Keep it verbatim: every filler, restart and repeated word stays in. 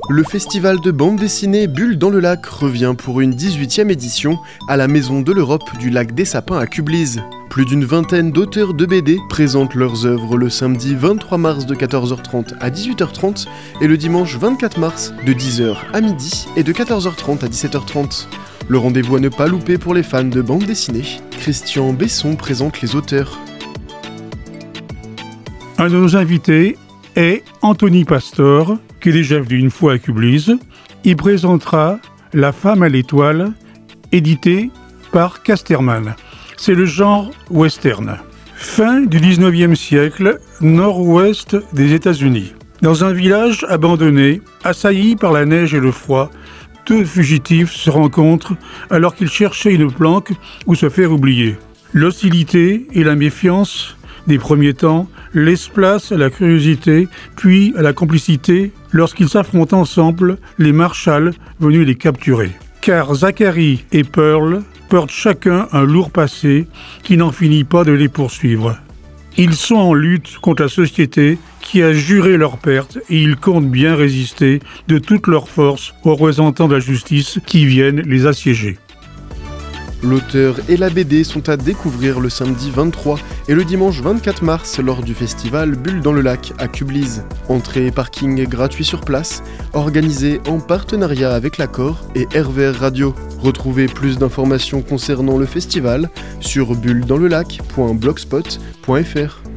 Le festival de bande dessinée Bulles dans le lac revient pour une dix-huitième édition à la Maison de l'Europe du lac des Sapins à Cublise. Plus d'une vingtaine d'auteurs de B D présentent leurs œuvres le samedi vingt-trois mars de quatorze heures trente à dix-huit heures trente et le dimanche vingt-quatre mars de dix heures à midi et de quatorze heures trente à dix-sept heures trente. Le rendez-vous à ne pas louper pour les fans de bande dessinée. Christian Besson présente les auteurs. Un de nos invités est Anthony Pastor, qui est déjà venu une fois à Cublise. Il présentera La femme à l'étoile, édité par Casterman. C'est le genre western. Fin du dix-neuvième siècle, nord-ouest des États-Unis. Dans un village abandonné, assailli par la neige et le froid, deux fugitifs se rencontrent alors qu'ils cherchaient une planque où se faire oublier. L'hostilité et la méfiance des premiers temps laissent place à la curiosité, puis à la complicité lorsqu'ils s'affrontent ensemble les Marshalls venus les capturer. Car Zachary et Pearl portent chacun un lourd passé qui n'en finit pas de les poursuivre. Ils sont en lutte contre la société qui a juré leur perte et ils comptent bien résister de toute leur force aux représentants de la justice qui viennent les assiéger. L'auteur et la B D sont à découvrir le samedi vingt-trois et le dimanche vingt-quatre mars lors du festival Bulles dans le lac à Cublise. Entrée et parking gratuit sur place, organisé en partenariat avec l'Accord et R V R Radio. Retrouvez plus d'informations concernant le festival sur bulles dans le lac point blogspot point f r.